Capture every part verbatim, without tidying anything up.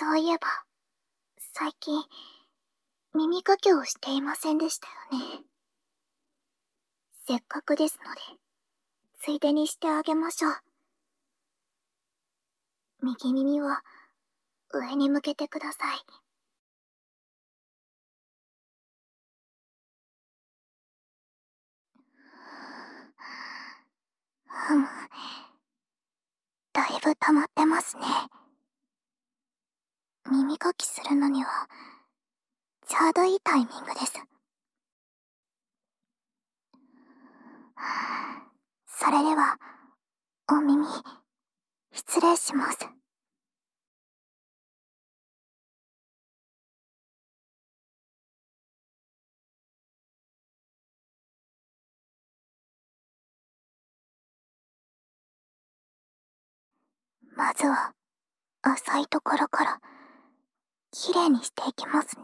そういえば、最近、耳かきをしていませんでしたよね。せっかくですので、ついでにしてあげましょう。右耳は、上に向けてください。ふむ。だいぶ溜まってますね。耳かきするのには、ちょうどいいタイミングです。それでは、お耳、失礼します。まずは、浅いところから、きれいにしていきますね。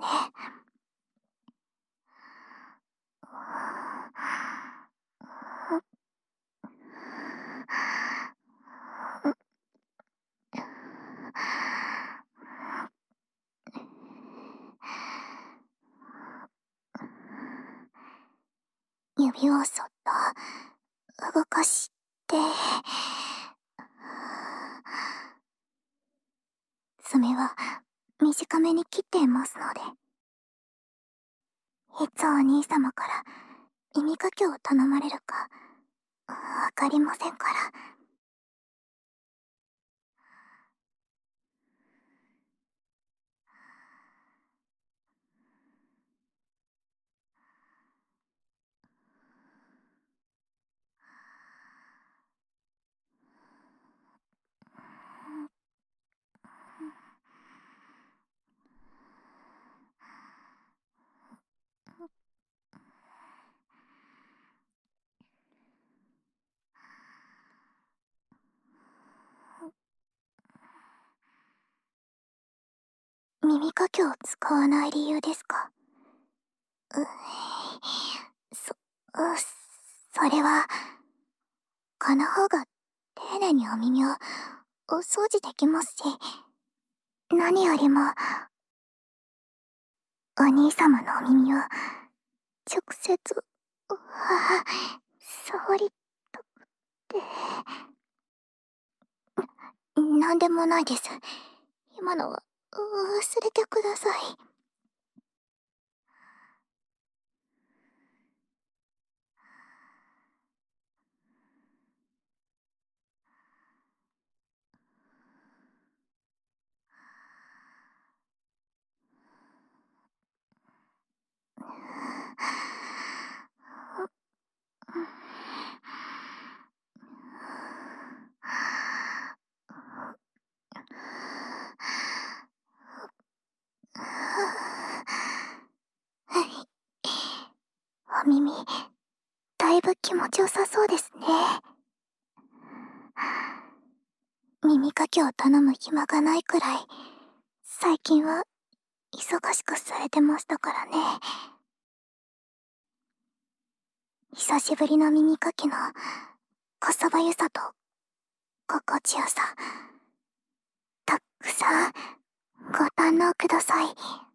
指をそっと動かして、爪は短めに切っていますので、いつお兄様から耳かきを頼まれるかわかりませんから。耳かきを使わない理由ですか？うそ、それは、この方が丁寧にお耳をお掃除できますし、何よりも、お兄様のお耳を直接、うわ触りたくて。なんでもないです。今のは忘れてください。お耳、だいぶ気持ちよさそうですね。耳かきを頼む暇がないくらい、最近は忙しくされてましたからね。久しぶりの耳かきのこそばゆさと心地よさ、たくさんご堪能ください。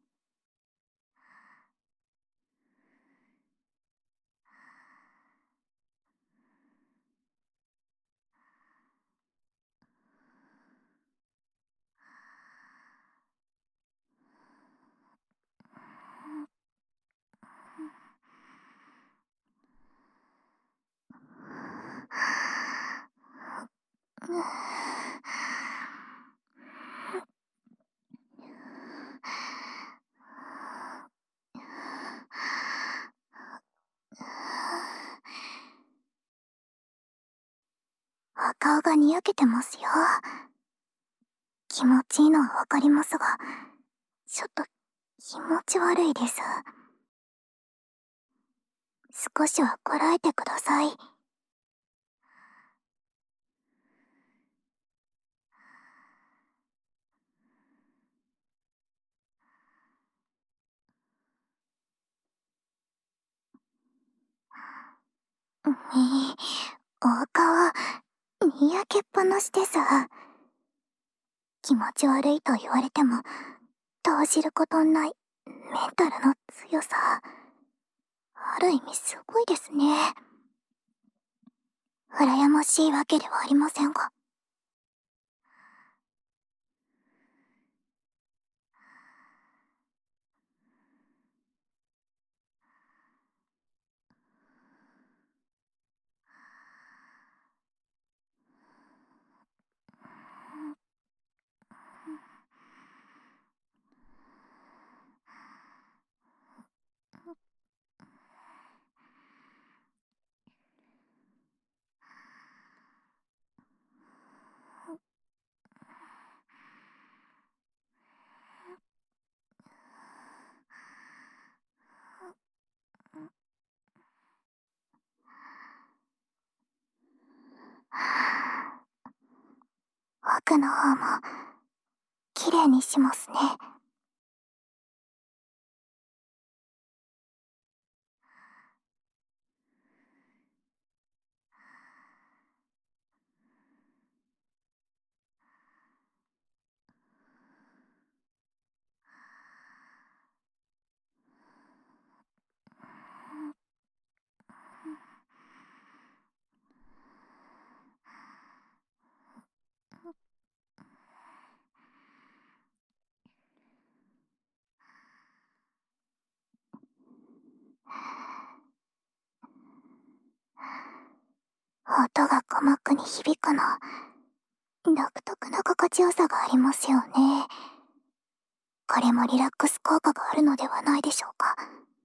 お顔がにやけてますよ。気持ちいいのはわかりますが、ちょっと気持ち悪いです。少しはこらえてください。ねえ、お顔、にやけっぱなしです。 気持ち悪いと言われても動じることないメンタルの強さ、ある意味すごいですね。羨ましいわけではありませんが。奥の方も綺麗にしますね。音が鼓膜に響くの、独特な心地よさがありますよね。これもリラックス効果があるのではないでしょうか。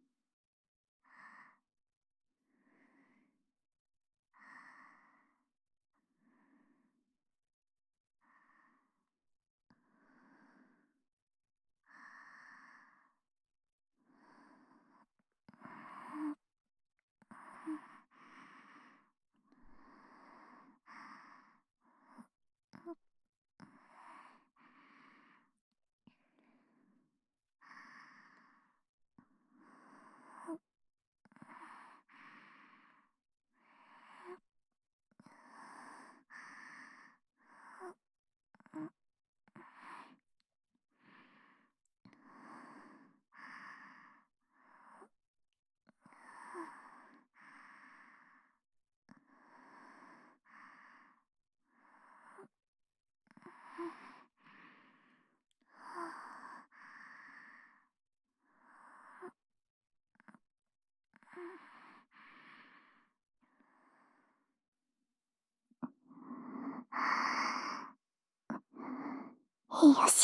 よし。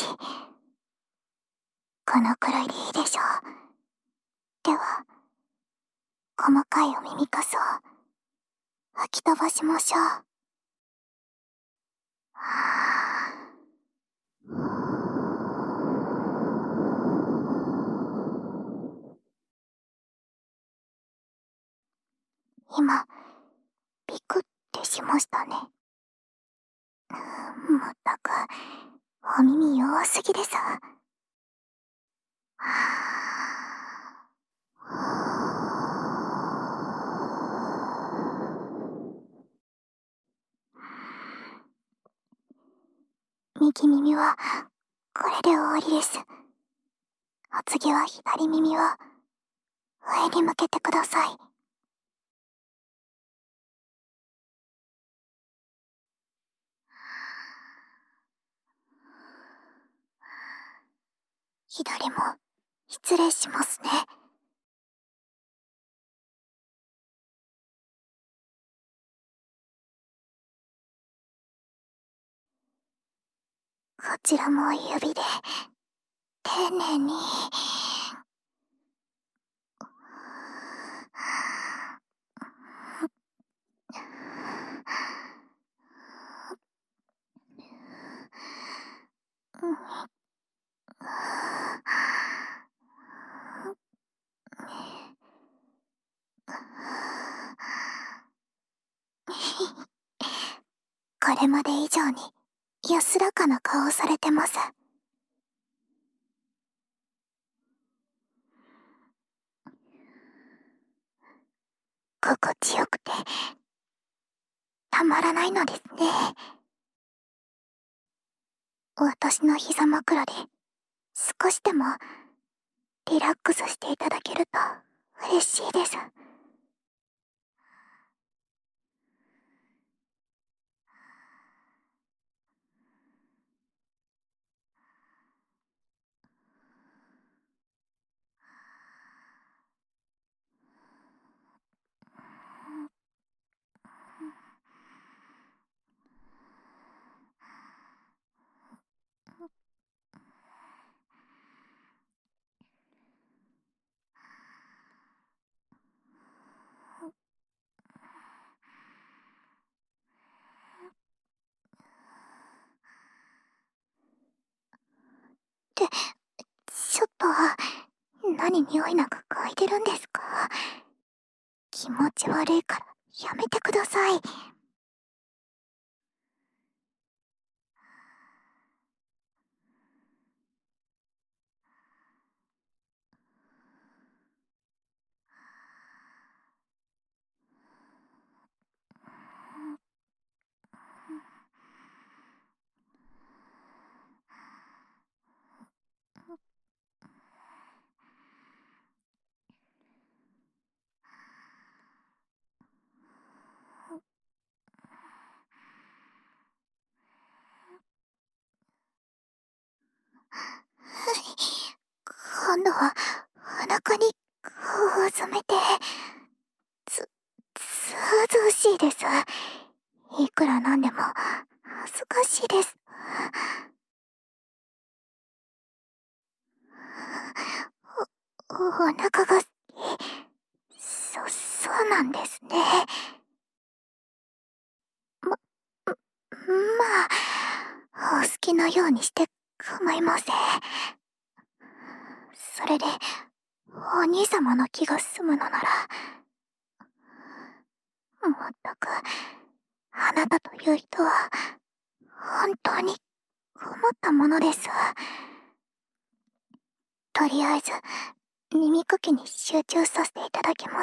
このくらいでいいでしょう。では、細かいお耳かすを吹き飛ばしましょう。今、ピクってしましたね。まったく、お耳弱すぎです。右耳はこれで終わりです。お次は左耳を上に向けてください。左も失礼しますね。こちらも指で丁寧に。これまで以上に安らかな顔をされてます。心地よくてたまらないのですね。 私の膝枕で少しでもリラックスしていただけると嬉しいです。って、ちょっと、何匂いなんか嗅いでるんですか？気持ち悪いからやめてください。今度は裸に顔を染めて、つ、ずうずうしいです。いくらなんでも恥ずかしいです。お、お腹が、そ、そうなんですね。ま、まあ、お好きなようにして構いません。それで、お兄様の気が済むのなら、まったく、あなたという人は、本当に困ったものです。とりあえず、耳かきに集中させていただきます。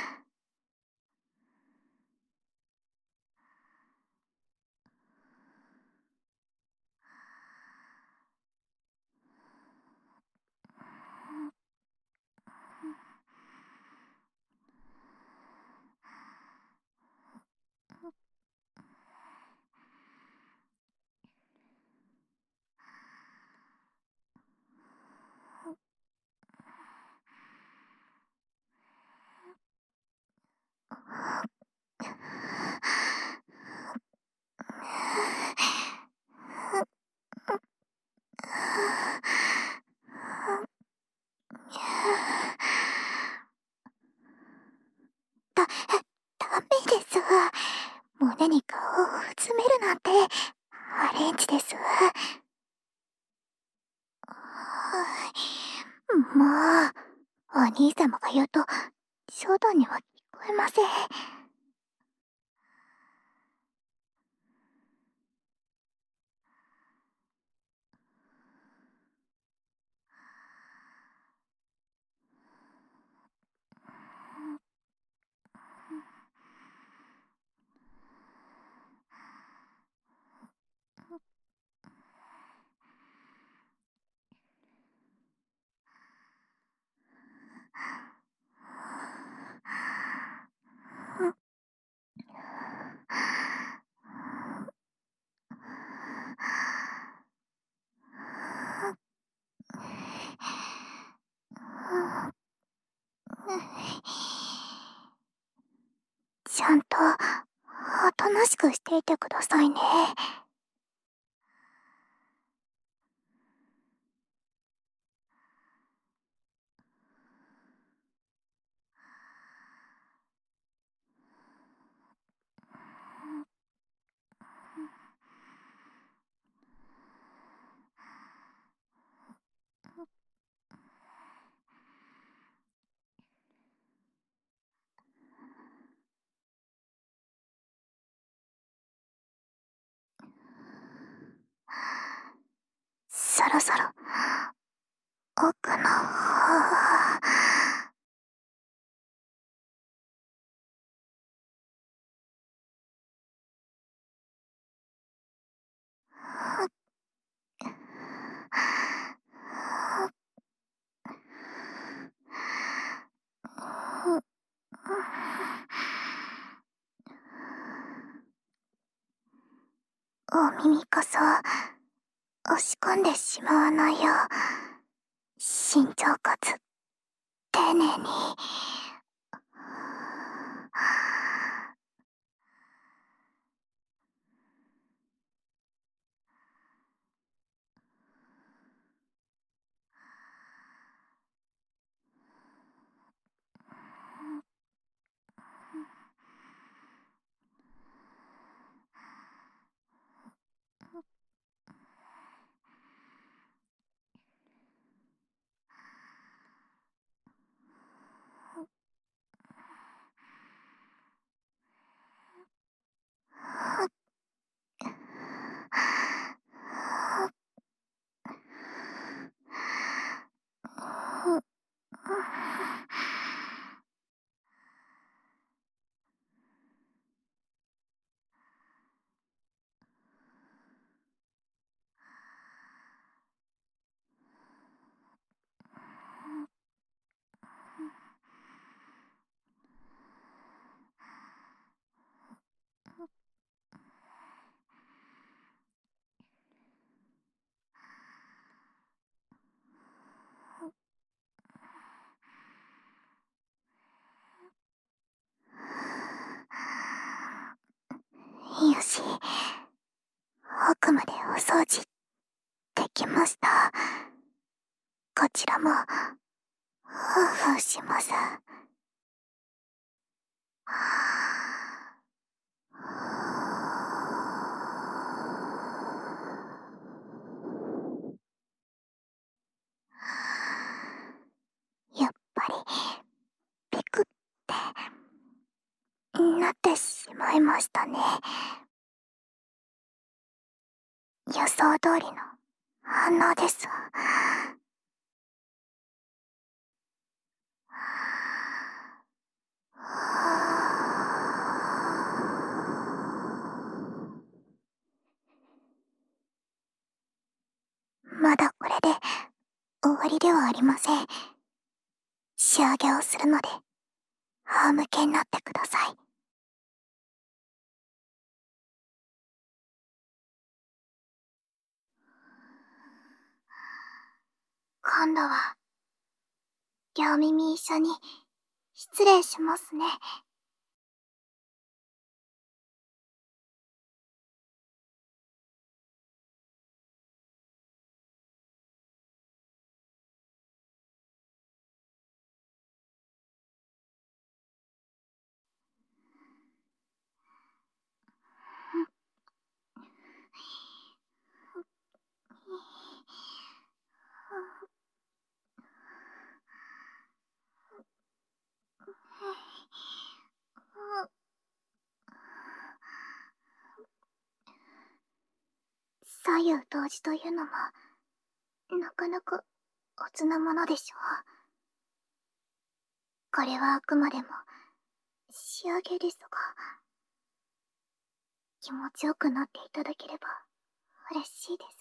だ、ダメです。胸に顔をうつめるなんて、アレンジです。もう、お兄様が言うと、冗談には聞こえません。ちゃんと、おとなしくしていてくださいね。そろそろ、奥の方。 お耳こそ押し込んでしまわないよう慎重かつ丁寧に。よし、奥までお掃除できました。こちらもふうふうします。やっぱりピクってなってしまいましたね。予想通りの反応です。まだこれで終わりではありません。仕上げをするので仰向けになってください。今度は両耳一緒に失礼しますね。左右同時というのもなかなかおつなものでしょう。これはあくまでも仕上げですが、気持ちよくなっていただければ嬉しいです。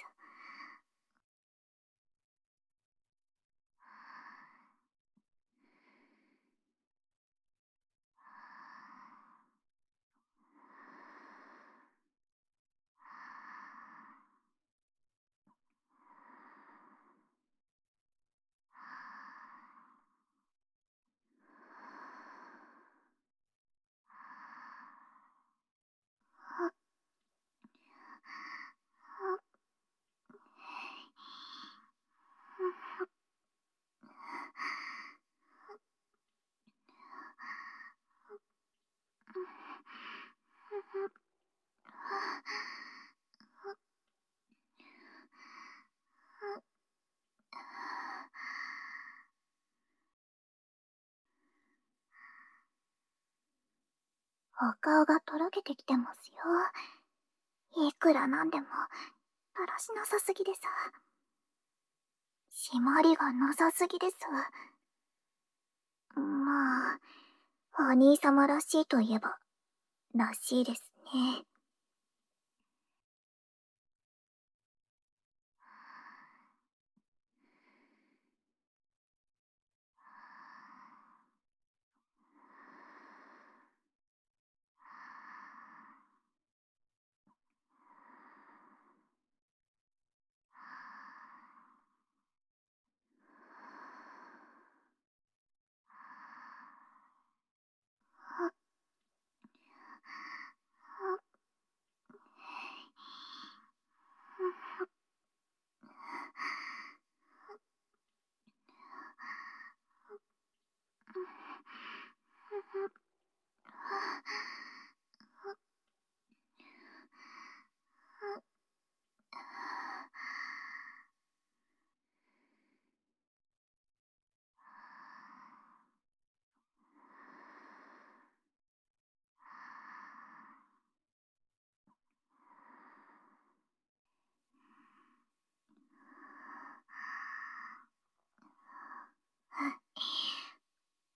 お顔がとろけてきてますよ。いくらなんでもだらしなさすぎです。締まりがなさすぎです。まあ、お兄様らしいといえばらしいですね。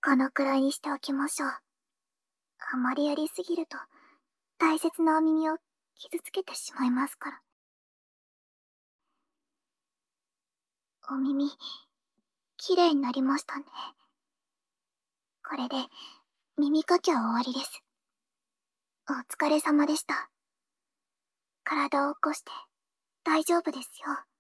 このくらいにしておきましょう。あまりやりすぎると、大切なお耳を傷つけてしまいますから。お耳、きれいになりましたね。これで、耳かきは終わりです。お疲れ様でした。体を起こして、大丈夫ですよ。